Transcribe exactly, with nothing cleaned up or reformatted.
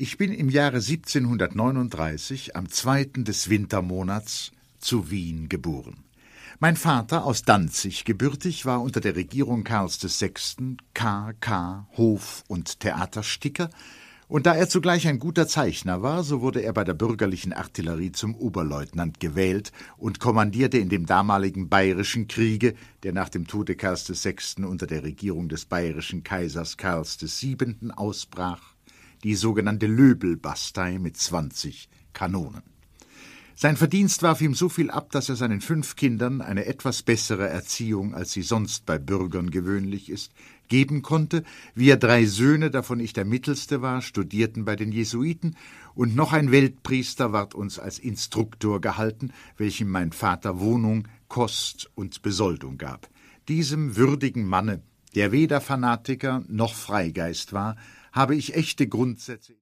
Ich bin im Jahre siebzehnhundertneununddreißig am zweiten des Wintermonats zu Wien geboren. Mein Vater, aus Danzig gebürtig, war unter der Regierung Karls des Sechsten K K Hof- und Theatersticker, und da er zugleich ein guter Zeichner war, so wurde er bei der bürgerlichen Artillerie zum Oberleutnant gewählt und kommandierte in dem damaligen Bayerischen Kriege, der nach dem Tode Karls des Sechsten unter der Regierung des bayerischen Kaisers Karls des Siebenten ausbrach, die sogenannte Löbelbastei mit zwanzig Kanonen. Sein Verdienst warf ihm so viel ab, dass er seinen fünf Kindern eine etwas bessere Erziehung, als sie sonst bei Bürgern gewöhnlich ist, geben konnte. Wir drei Söhne, davon ich der mittelste war, studierten bei den Jesuiten, und noch ein Weltpriester ward uns als Instruktor gehalten, welchem mein Vater Wohnung, Kost und Besoldung gab. Diesem würdigen Manne, der weder Fanatiker noch Freigeist war, habe ich echte Grundsätze